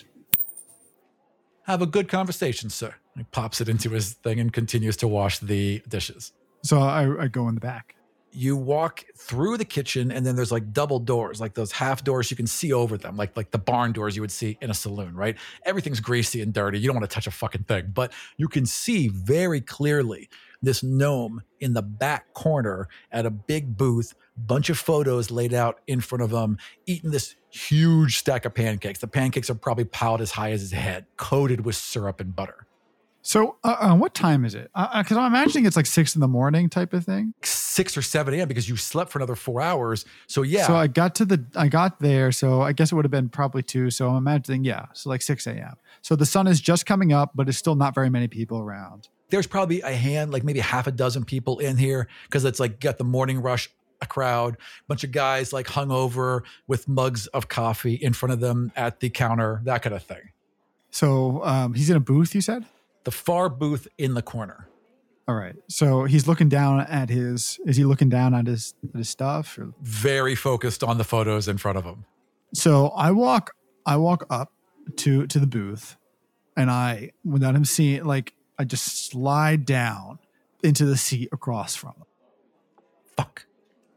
Have a good conversation, sir. He pops it into his thing and continues to wash the dishes. So I, I go in the back. You walk through the kitchen and then there's like double doors, like those half doors you can see over them, like like the barn doors you would see in a saloon, right? Everything's greasy and dirty. You don't want to touch a fucking thing, but you can see very clearly this gnome in the back corner at a big booth, bunch of photos laid out in front of him, eating this huge stack of pancakes. The pancakes are probably piled as high as his head, coated with syrup and butter. So uh, uh, what time is it? Because uh, I'm imagining it's like six in the morning type of thing. Six or seven a.m. because you slept for another four hours. So yeah. So I got to the, I got there. So I guess it would have been probably two. So I'm imagining, yeah. So like six a.m. So the sun is just coming up, but it's still not very many people around. There's probably a hand, like maybe half a dozen people in here because it's like got the morning rush, a crowd, bunch of guys like hung over with mugs of coffee in front of them at the counter, that kind of thing. So um, he's in a booth, you said? The far booth in the corner. All right. So he's looking down at his, is he looking down at his, at his stuff? Or? Very focused on the photos in front of him. So I walk, I walk up to, to the booth and I, without him seeing, like, I just slide down into the seat across from him. Fuck.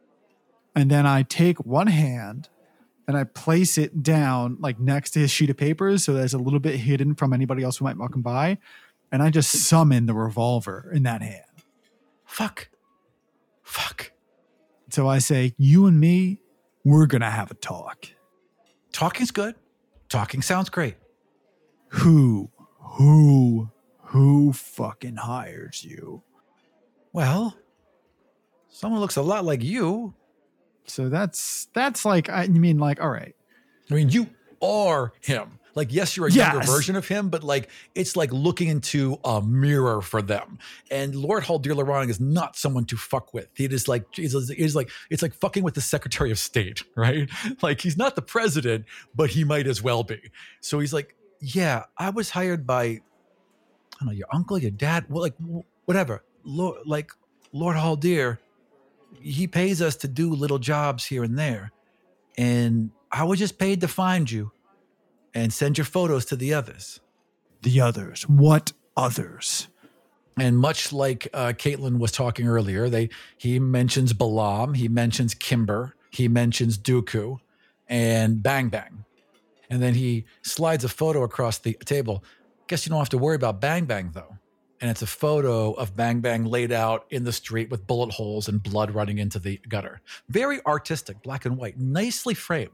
And then I take one hand and I place it down like next to his sheet of papers so that it's a little bit hidden from anybody else who might walk by. And I just summon the revolver in that hand. Fuck. Fuck. So I say, you and me, we're going to have a talk. Talking's good. Talking sounds great. Who, who, who fucking hires you? Well, someone looks a lot like you. So that's, that's like, I mean, like, all right. I mean, you are him. Like, yes, you're a yes. younger version of him, but like, it's like looking into a mirror for them. And Lord Haldir Lorang is not someone to fuck with. He is like, he's, he's like, it's like fucking with the Secretary of State, right? Like, he's not the president, but he might as well be. So he's like, yeah, I was hired by, I don't know, your uncle, your dad, well, like, whatever. Lord, like, Lord Haldir, he pays us to do little jobs here and there. And I was just paid to find you and send your photos to the others. The others? What others? And much like uh, Caitlin was talking earlier, they he mentions Balam, he mentions Kimber, he mentions Dooku, and Bang Bang. And then he slides a photo across the table. Guess you don't have to worry about Bang Bang, though. And it's a photo of Bang Bang laid out in the street with bullet holes and blood running into the gutter. Very artistic, black and white, nicely framed.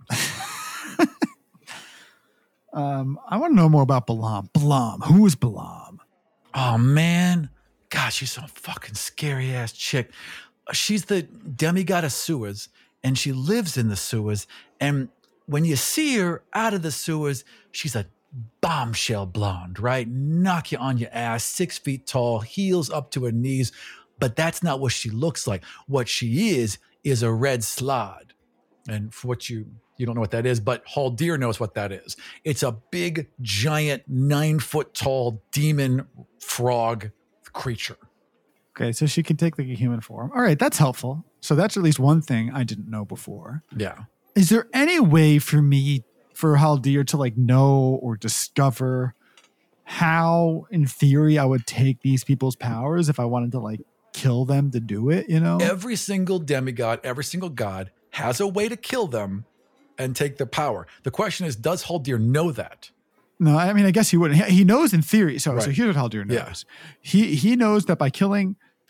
Um, I want to know more about Balam. Balam. Who is Balam? Oh, man. God, she's some fucking scary ass chick. She's the demigod of sewers, and she lives in the sewers. And when you see her out of the sewers, she's a bombshell blonde, right? Knock you on your ass, six feet tall, heels up to her knees. But that's not what she looks like. What she is, is a red slod. And for what you... You don't know what that is, but Haldir knows what that is. It's a big, giant, nine foot tall demon frog creature. Okay, so she can take like a human form. All right, that's helpful. So that's at least one thing I didn't know before. Yeah. Is there any way for me, for Haldir to like know or discover how, in theory, I would take these people's powers if I wanted to like kill them to do it, you know? Every single demigod, every single god has a way to kill them and take their power. The question is, does Haldir know that? No, I mean, I guess he wouldn't. He, he knows in theory. So, Right. so here's what Haldir knows. Yeah. He he knows that by killing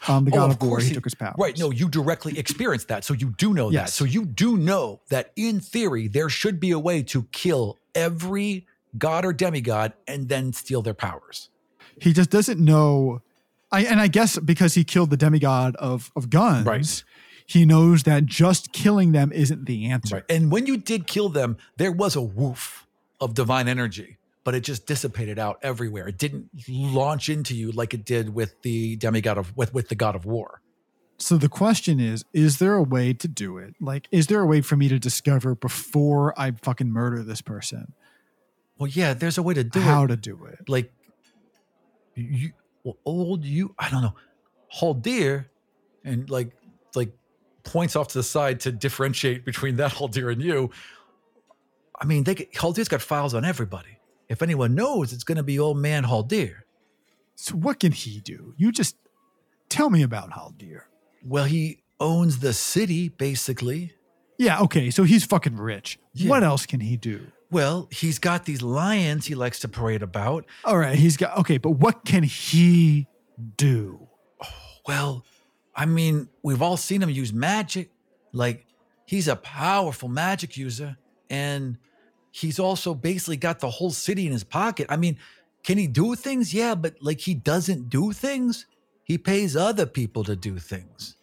Um, the Oh, god of of war, course he he- took his powers. Right. No, you directly experienced that. So you do know that. Yes. So you do know that in theory, there should be a way to kill every god or demigod and then steal their powers. He just doesn't know. I and I guess because he killed the demigod of of guns, Right. he knows that just killing them isn't the answer. Right. And when you did kill them, there was a woof of divine energy, but it just dissipated out everywhere. It didn't launch into you like it did with the demigod of with, with the god of war. So the question is, is there a way to do it? Like, is there a way for me to discover before I fucking murder this person Well, yeah, there's a way to do how it. to do it? Like you well, old you I don't know, Haldir and like like points off to the side to differentiate between that Haldir and you. I mean, they get, Haldir's got files on everybody. If anyone knows, it's going to be old man Haldir. So what can he do? You just tell me about Haldir. Well, he owns the city, basically. Yeah, okay, so he's fucking rich. Yeah. What else can he do? Well, he's got these lions he likes to parade about. All right, he's got okay, but what can he do? Well, I mean, we've all seen him use magic. Like, he's a powerful magic user, and he's also basically got the whole city in his pocket. I mean, can he do things? Yeah, but like he doesn't do things. He pays other people to do things.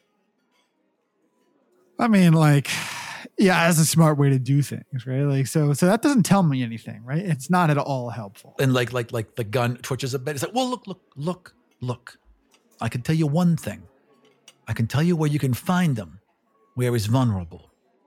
I mean, like, yeah, that's a smart way to do things, right? Like, so, so that doesn't tell me anything, right? It's not at all helpful. And like, like, like the gun twitches a bit. It's like, well, look, look, look, look. I can tell you one thing. I can tell you where you can find him, where he's vulnerable.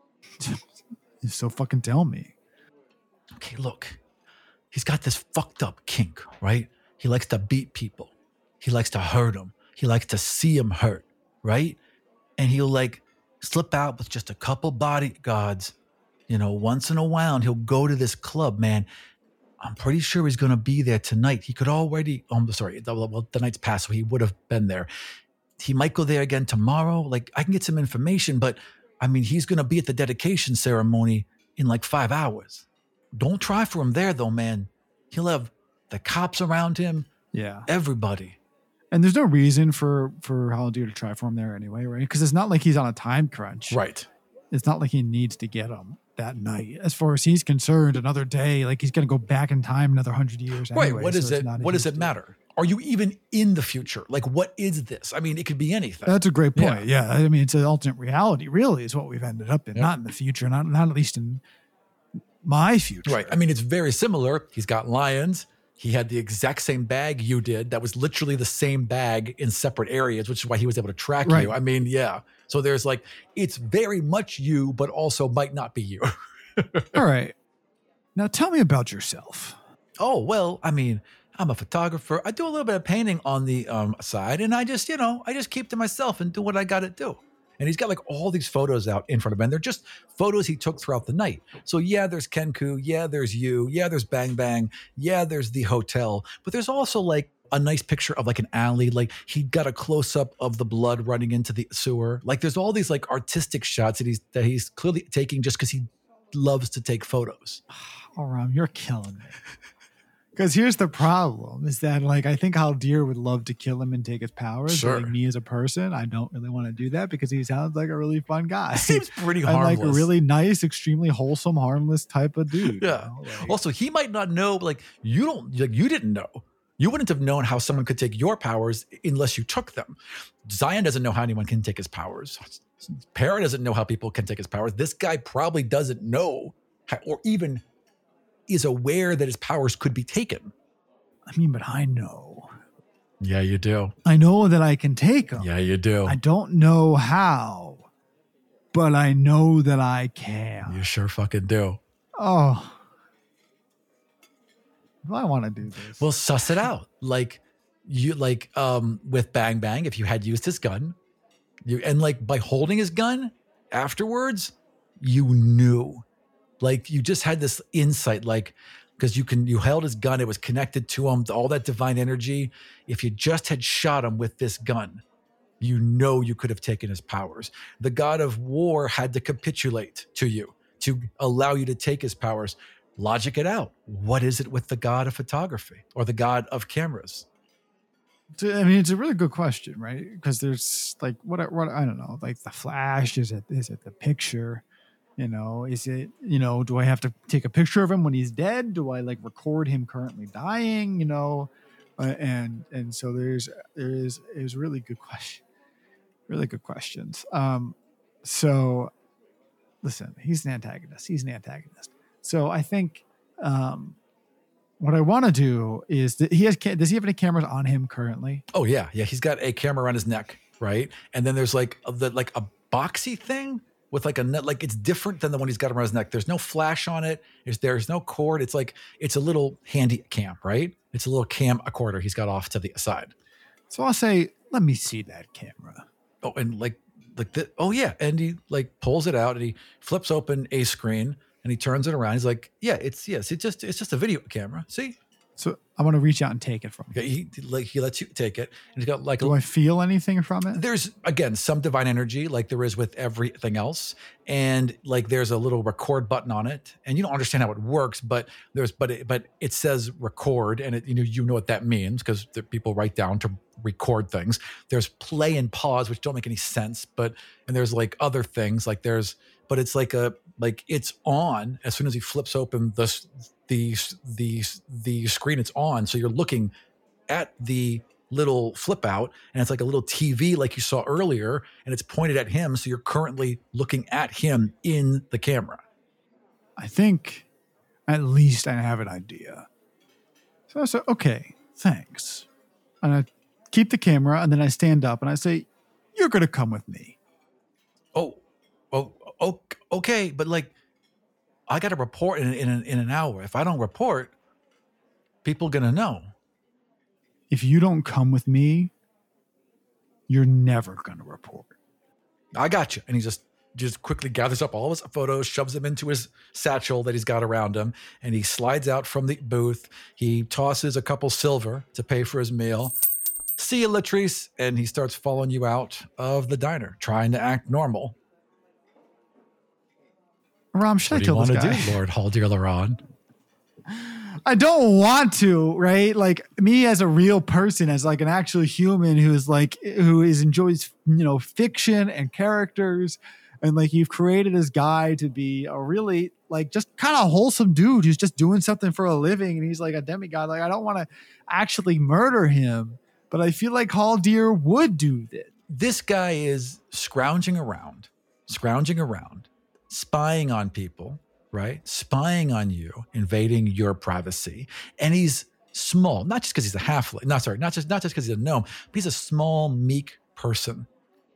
So fucking tell me. Okay, look, he's got this fucked up kink, right? He likes to beat people. He likes to hurt them. He likes to see them hurt, right? And he'll like slip out with just a couple bodyguards. You know, once in a while, and he'll go to this club, man. I'm pretty sure he's going to be there tonight. He could already, oh, I'm sorry, the, well, the night's passed, so he would have been there. He might go there again tomorrow. Like, I can get some information, but I mean, he's going to be at the dedication ceremony in like five hours. Don't try for him there, though, man. He'll have the cops around him, Yeah. everybody. And there's no reason for, for Haldir to try for him there anyway, right? Because it's not like he's on a time crunch. Right. It's not like he needs to get him that night. As far as he's concerned, another day, like he's going to go back in time another hundred years. Right. Anyway, What so does it's it, not a what does huge it deal. matter? Are you even in the future? Like, what is this? I mean, it could be anything. That's a great Yeah. point. Yeah. I mean, it's an alternate reality, really, is what we've ended up in. Yeah. Not in the future, not, not at least in my future. Right. I mean, it's very similar. He's got lions. He had the exact same bag you did. That was literally the same bag in separate areas, which is why he was able to track Right. you. I mean, yeah. So there's like, it's very much you, but also might not be you. All right. Now tell me about yourself. Oh, well, I mean, I'm a photographer. I do a little bit of painting on the um, side, and I just, you know, I just keep to myself and do what I got to do. And he's got like all these photos out in front of him. And they're just photos he took throughout the night. So yeah, there's Kenku. Yeah, there's you. Yeah, there's Bang Bang. Yeah, there's the hotel. But there's also like a nice picture of like an alley. Like he got a close up of the blood running into the sewer. Like there's all these like artistic shots that he's that he's clearly taking just because he loves to take photos. Oh, Ram, you're killing me. Because here's the problem is that, like, I think Haldir would love to kill him and take his powers. Sure. But like me as a person, I don't really want to do that because he sounds like a really fun guy. Seems pretty and harmless. like a really nice, extremely wholesome, harmless type of dude. you Yeah. know, like- Also, he might not know, like you don't, like you didn't know. You wouldn't have known how someone could take your powers unless you took them. Zion doesn't know how anyone can take his powers. Para doesn't know how people can take his powers. This guy probably doesn't know how, or even is aware that his powers could be taken. I mean, but I know. Yeah, you do. I know that I can take them. Yeah, you do. I don't know how, but I know that I can. You sure fucking do. Oh. Do I want to do this? Well, suss it out. Like you, like um, with Bang Bang, if you had used his gun, you and like by holding his gun afterwards, you knew, like you just had this insight, like because you can, you held his gun, it was connected to him, all that divine energy. If you just had shot him with this gun, you know you could have taken his powers. The god of war had to capitulate to you to allow you to take his powers. Logic it out. What is it with the god of photography or the god of cameras? I mean, it's a really good question, right? Because there's like what, what I don't know, like the flash. Is it is it the picture? You know, is it you know? Do I have to take a picture of him when he's dead? Do I like record him currently dying? You know, uh, and and so there's there is is really good question, really good questions. Um, so listen, he's an antagonist. He's an antagonist. So I think. Um, What I want to do is that he has. Does he have any cameras on him currently? Oh yeah, yeah. He's got a camera around his neck, right? And then there's like a, the like a boxy thing with like a net. Like it's different than the one he's got around his neck. There's no flash on it. There's there's no cord. It's like it's a little handy cam, right? It's a little cam accorder he's got off to the side. So I'll say, let me see that camera. Oh, and like like the oh yeah, and he like pulls it out and he flips open a screen. And he turns it around. He's like, "Yeah, it's yes, it's just it's just a video camera. See." So I want to reach out and take it from him. Okay, he like he lets you take it, and he's got like. Do a, I feel anything from it? There's again some divine energy, like there is with everything else, and like there's a little record button on it, and you don't understand how it works, but there's but it, but it says record, and it, you know you know what that means because people write down to record things. There's play and pause, which don't make any sense, but and there's like other things like there's. But it's like a like it's on as soon as he flips open the the the the screen. It's on, so you're looking at the little flip out, and it's like a little T V like you saw earlier, and it's pointed at him. So you're currently looking at him in the camera. I think at least I have an idea. So I said, okay, thanks, and I keep the camera, and then I stand up and I say, "You're gonna come with me." Oh, oh. Okay, but like, I got to report in in an, in an hour. If I don't report, people gonna know. If you don't come with me, you're never gonna report. I got you. And he just just quickly gathers up all his photos, shoves them into his satchel that he's got around him, and he slides out from the booth. He tosses a couple silver to pay for his meal. See you, Latrice, and he starts following you out of the diner, trying to act normal. Ram, should what I do kill you want this to guy? do, Lord Haldir Laron? I don't want to, right? Like me as a real person, as like an actual human who's like who is enjoys you know fiction and characters, and like you've created this guy to be a really like just kind of wholesome dude who's just doing something for a living, and he's like a demigod. Like I don't want to actually murder him, but I feel like Haldir would do this. This guy is scrounging around, scrounging around. Spying on people, right? Spying on you, invading your privacy. And he's small, not just because he's a halfling. No, sorry, not just not just because he's a gnome, but he's a small, meek person.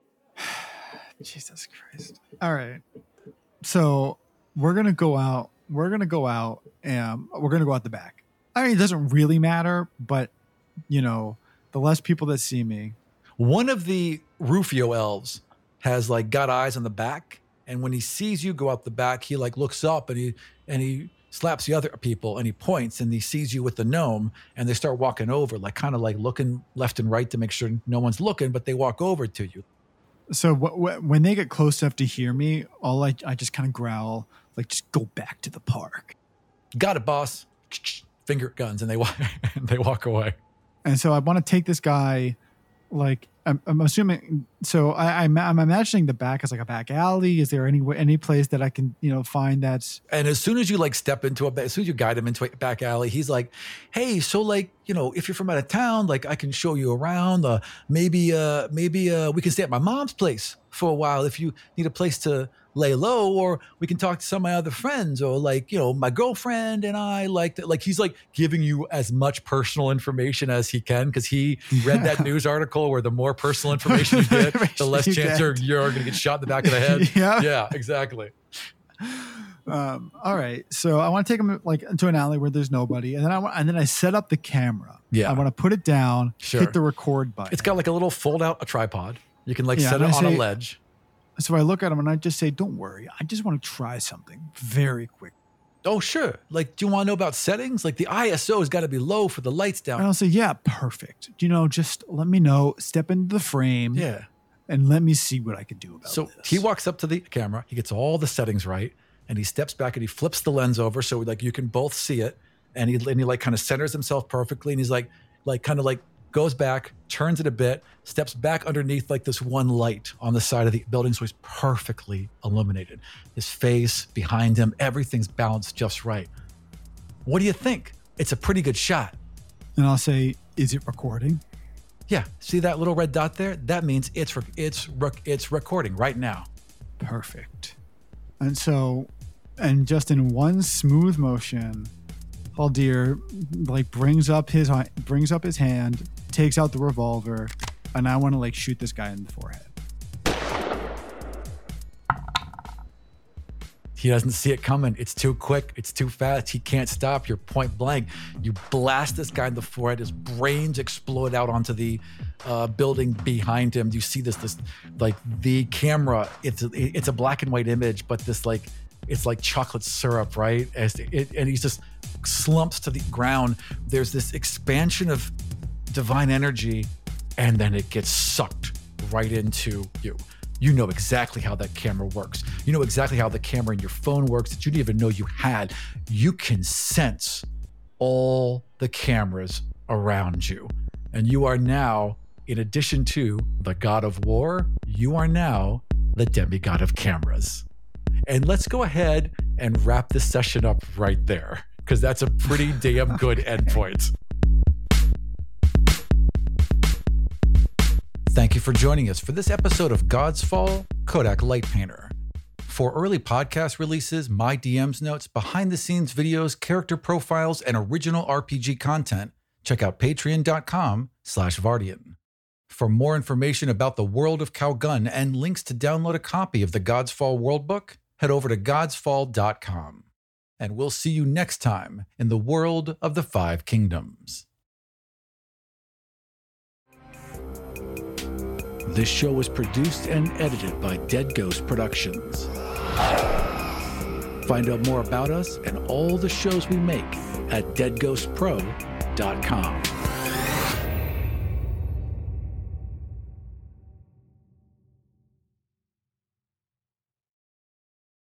Jesus Christ. All right. So we're gonna go out. We're gonna go out and we're gonna go out the back. I mean, it doesn't really matter, but you know, the less people that see me. One of the Rufio elves has like got eyes on the back. And when he sees you go out the back, he like looks up and he and he slaps the other people and he points and he sees you with the gnome and they start walking over, like kind of like looking left and right to make sure no one's looking, but they walk over to you. So w- w- when they get close enough to hear me, all I I just kind of growl, like just go back to the park. Got it, boss. Finger guns, and they walk and they walk away. And so I want to take this guy, like. I'm, I'm assuming. So I, I'm, I'm imagining the back as like a back alley. Is there any any place that I can you know find that's? And as soon as you like step into a, as soon as you guide him into a back alley, he's like, "Hey, so like you know, if you're from out of town, like I can show you around. Uh, maybe uh, maybe uh, we can stay at my mom's place for a while if you need a place to lay low, or we can talk to some of my other friends, or like you know, my girlfriend and I like that." Like he's like giving you as much personal information as he can because he read that news article where the more personal information you get, the less You chance get. you're, you're going to get shot in the back of the head. Yeah. Yeah, exactly. Um, all right, so I want to take him like into an alley where there's nobody, and then I want, and then I set up the camera. Yeah. I want to put it down, Sure. hit the record button. It's got like a little fold out a tripod. You can like Yeah, set and it I on a say- ledge. So I look at him and I just say, "Don't worry, I just want to try something very quick." Oh, sure. Like, do you want to know about settings? Like the I S O has got to be low for the lights And down. I'll say, "Yeah, perfect. You know, just let me know. Step into the frame, Yeah. and let me see what I can do about So this." he walks up to the camera. He gets all the settings right, and he steps back and he flips the lens over so like you can both see it. And he and he like kind of centers himself perfectly. And he's like, like kind of like goes back, turns it a bit, steps back underneath like this one light on the side of the building, so he's perfectly illuminated. His face, behind him, everything's balanced just right. What do you think? It's a pretty good shot. And I'll say, is it recording? Yeah, see that little red dot there? That means it's rec- it's rec- it's recording right now. Perfect. And so, and just in one smooth motion, Haldir like brings up his brings up his hand, takes out the revolver, and I want to like shoot this guy in the forehead. He doesn't see it coming. It's too quick. It's too fast. He can't stop. You're point blank. You blast this guy in the forehead. His brains explode out onto the uh, building behind him. You see this, this like the camera. It's a, it's a black and white image, but this like it's like chocolate syrup, right? As it, and he just slumps to the ground. There's this expansion of divine energy, and then it gets sucked right into you. You know exactly how that camera works. You know exactly how the camera in your phone works that you didn't even know you had. You can sense all the cameras around you. And you are now, in addition to the god of war, you are now the demigod of cameras. And let's go ahead and wrap this session up right there, because that's a pretty damn good endpoint. Thank you for joining us for this episode of God's Fall, Kodak Light Painter. For early podcast releases, my D Ms notes, behind-the-scenes videos, character profiles, and original R P G content, check out patreon.com slash Vardian. For more information about the world of Calgun and links to download a copy of the God's Fall Worldbook, head over to gods fall dot com. And we'll see you next time in the world of the Five Kingdoms. This show was produced and edited by Dead Ghost Productions. Find out more about us and all the shows we make at dead ghost pro dot com.